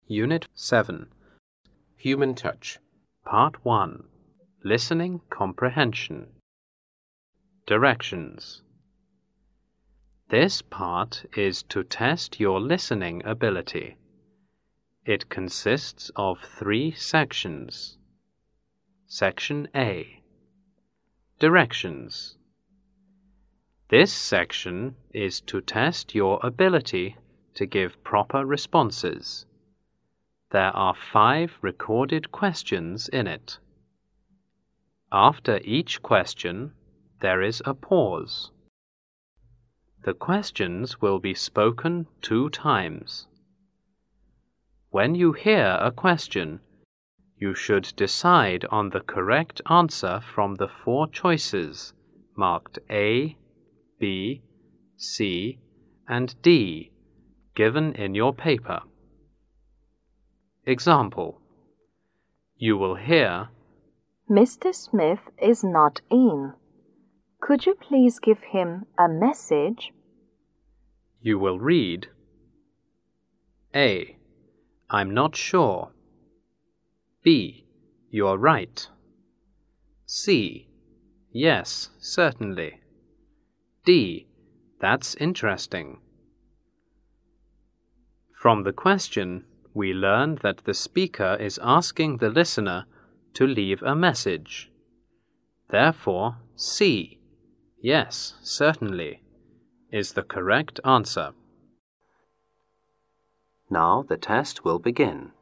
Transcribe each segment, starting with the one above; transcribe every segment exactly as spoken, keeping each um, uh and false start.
Unit seven. Human Touch. Part one. Listening Comprehension. Directions. This part is to test your listening ability. It consists of three sections. Section A. Directions. This section is to test your ability to give proper responses. There are five recorded questions in it. After each question, there is a pause. The questions will be spoken two times. When you hear a question, you should decide on the correct answer from the four choices marked A, B, C, and D given in your paper. Example: you will hear, Mister Smith is not in. Could you please give him a message? You will read, A. I'm not sure. B. You're right. C. Yes, certainly. D. That's interesting. From the question, we learn that the speaker is asking the listener to leave a message. Therefore, C. Yes, certainly, is the correct answer. Now the test will begin.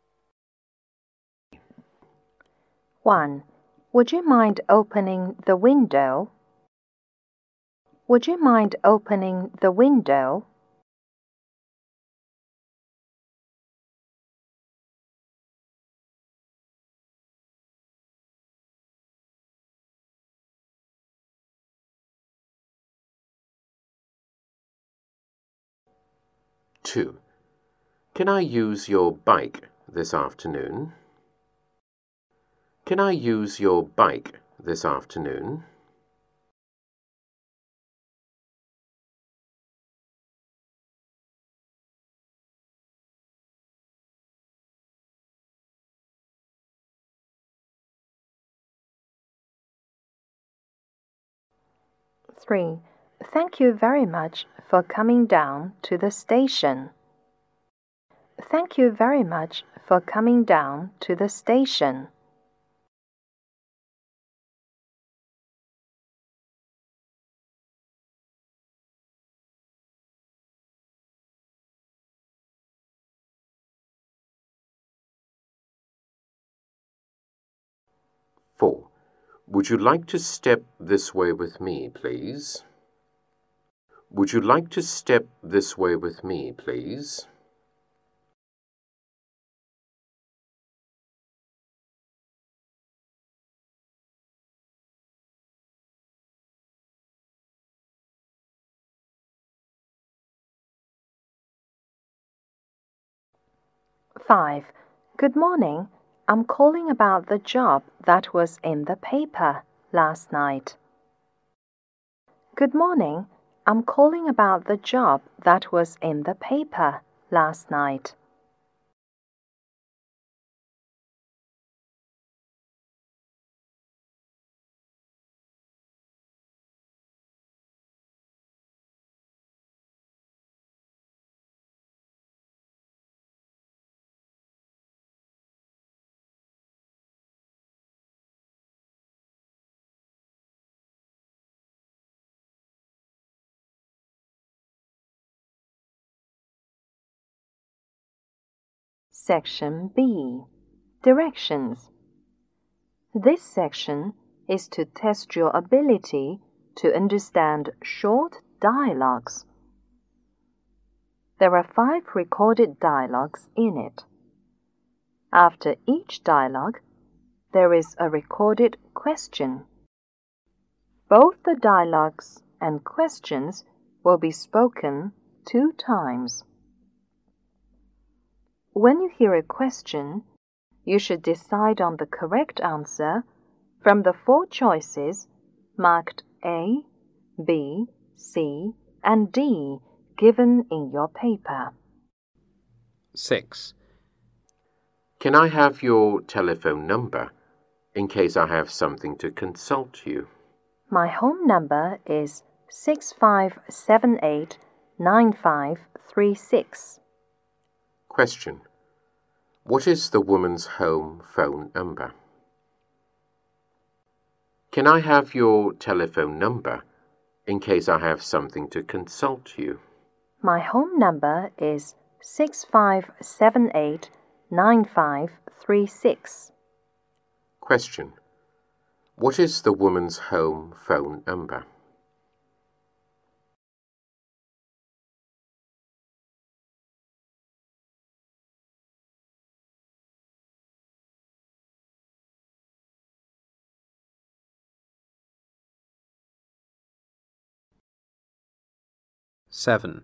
one. Would you mind opening the window? Would you mind opening the window? two. Can I use your bike this afternoon? Can I use your bike this afternoon? three. Thank you very much for coming down to the station. Thank you very much for coming down to the station. four. Would you like to step this way with me, please? Would you like to step this way with me, please? five. Good morning. I'm calling about the job that was in the paper last night. Good morning. I'm calling about the job that was in the paper last night. Section B. Directions. This section is to test your ability to understand short dialogues. There are five recorded dialogues in it. After each dialogue, there is a recorded question. Both the dialogues and questions will be spoken two times. When you hear a question, you should decide on the correct answer from the four choices marked A, B, C, and D given in your paper. six. Can I have your telephone number in case I have something to consult you? My home number is six five seven eight nine five three six. Question. What is the woman's home phone number? Can I have your telephone number in case I have something to consult you? My home number is six five seven eight nine five three six. Question. What is the woman's home phone number? seven.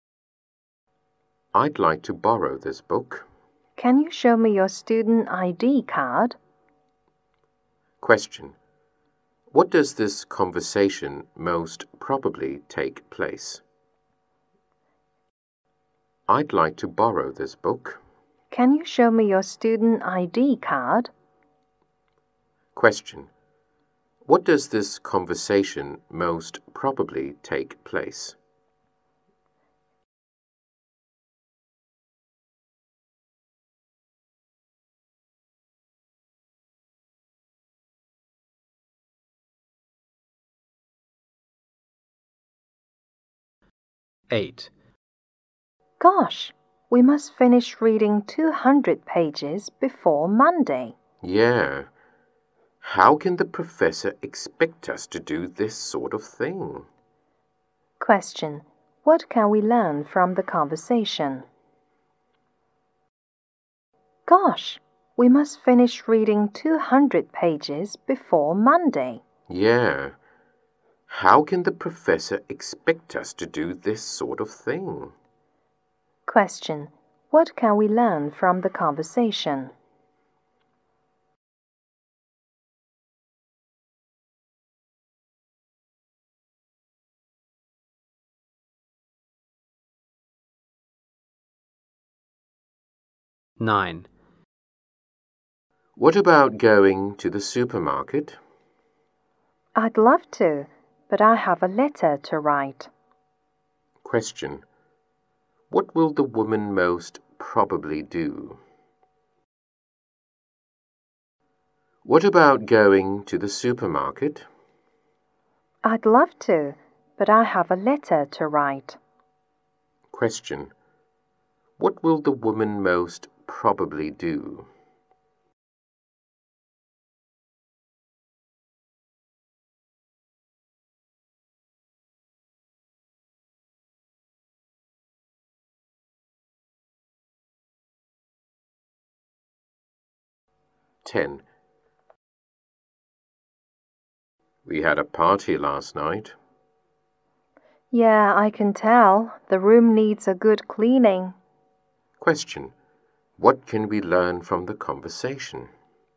I'd like to borrow this book. Can you show me your student I D card? Question. What does this conversation most probably take place? I'd like to borrow this book. Can you show me your student I D card? Question. What does this conversation most probably take place? eight. Gosh, we must finish reading two hundred pages before Monday. Yeah. How can the professor expect us to do this sort of thing? Question. What can we learn from the conversation? Gosh, we must finish reading two hundred pages before Monday. Yeah. How can the professor expect us to do this sort of thing? Question. What can we learn from the conversation? nine. What about going to the supermarket? I'd love to, but I have a letter to write. Question. What will the woman most probably do? What about going to the supermarket? I'd love to, but I have a letter to write. Question. What will the woman most probably do? ten. We had a party last night. Yeah, I can tell. The room needs a good cleaning. Question. What can we learn from the conversation?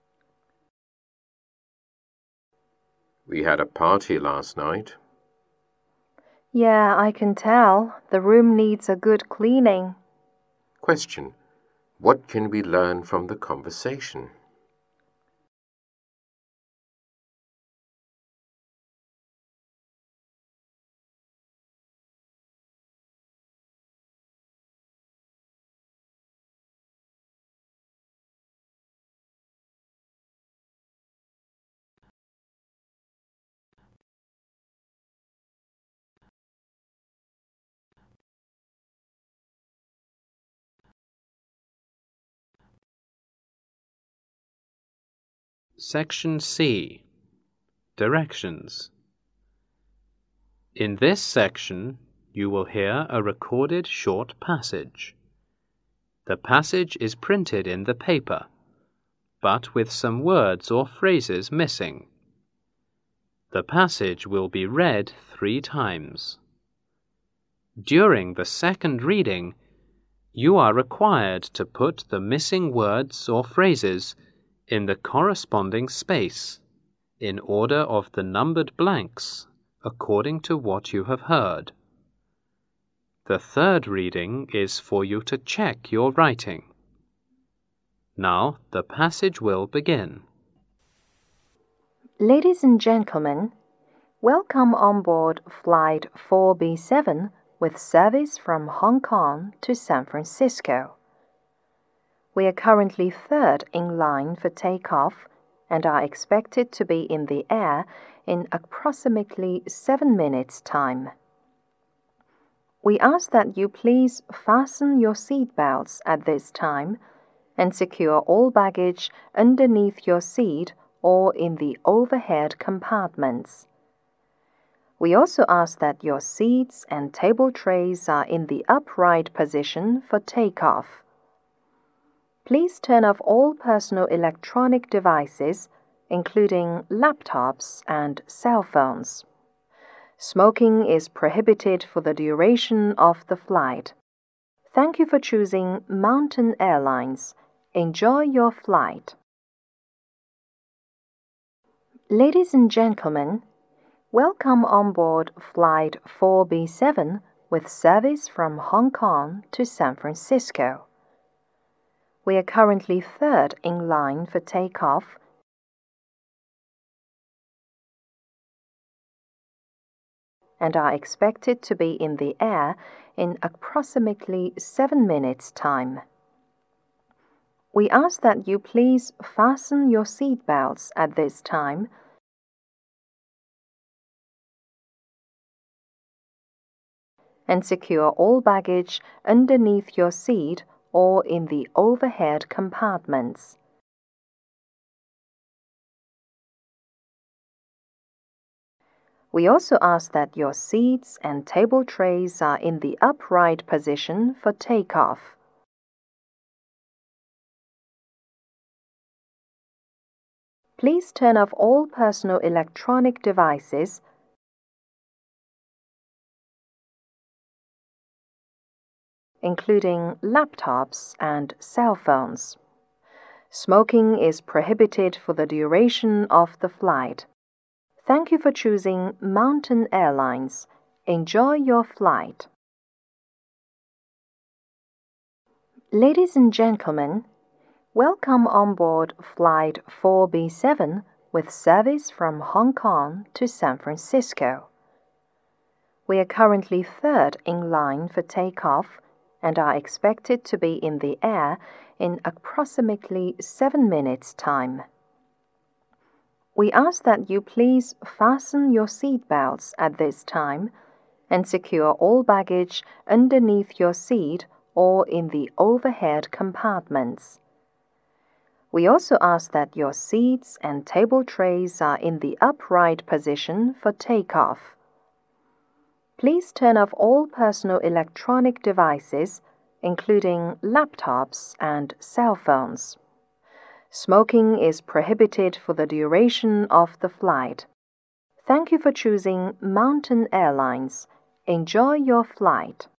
We had a party last night. Yeah, I can tell. The room needs a good cleaning. Question. What can we learn from the conversation? Section C. Directions. In this section, you will hear a recorded short passage. The passage is printed in the paper, but with some words or phrases missing. The passage will be read three times. During the second reading, you are required to put the missing words or phrases in the corresponding space, in order of the numbered blanks, according to what you have heard. The third reading is for you to check your writing. Now the passage will begin. Ladies and gentlemen, welcome on board Flight four B seven with service from Hong Kong to San Francisco. We are currently third in line for takeoff and are expected to be in the air in approximately seven minutes' time. We ask that you please fasten your seat belts at this time and secure all baggage underneath your seat or in the overhead compartments. We also ask that your seats and table trays are in the upright position for takeoff. Please turn off all personal electronic devices, including laptops and cell phones. Smoking is prohibited for the duration of the flight. Thank you for choosing Mountain Airlines. Enjoy your flight. Ladies and gentlemen, welcome on board Flight four B seven with service from Hong Kong to San Francisco. We are currently third in line for takeoff and are expected to be in the air in approximately seven minutes' time. We ask that you please fasten your seat belts at this time and secure all baggage underneath your seat or in the overhead compartments. We also ask that your seats and table trays are in the upright position for takeoff. Please turn off all personal electronic devices, including laptops and cell phones. Smoking is prohibited for the duration of the flight. Thank you for choosing Mountain Airlines. Enjoy your flight. Ladies and gentlemen, welcome on board Flight four B seven with service from Hong Kong to San Francisco. We are currently third in line for takeoff and are expected to be in the air in approximately seven minutes' time. We ask that you please fasten your seat belts at this time and secure all baggage underneath your seat or in the overhead compartments. We also ask that your seats and table trays are in the upright position for takeoff. Please turn off all personal electronic devices, including laptops and cell phones. Smoking is prohibited for the duration of the flight. Thank you for choosing Mountain Airlines. Enjoy your flight.